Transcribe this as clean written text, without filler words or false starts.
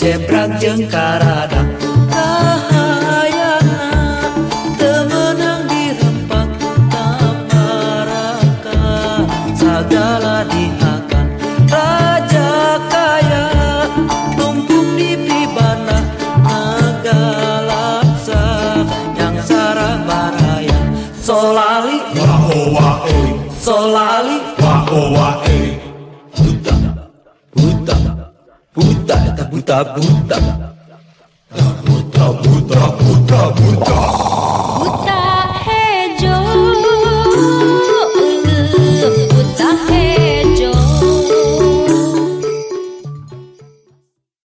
jebrak jeung karadang kahayana temenang dirempak tamarakan sagala dihakan raja kaya tumpuk di pibana nagalaksa yang sarah baraya solali wa owa e solali wa owa e buta buta buta eta buta buta buta buta buta buta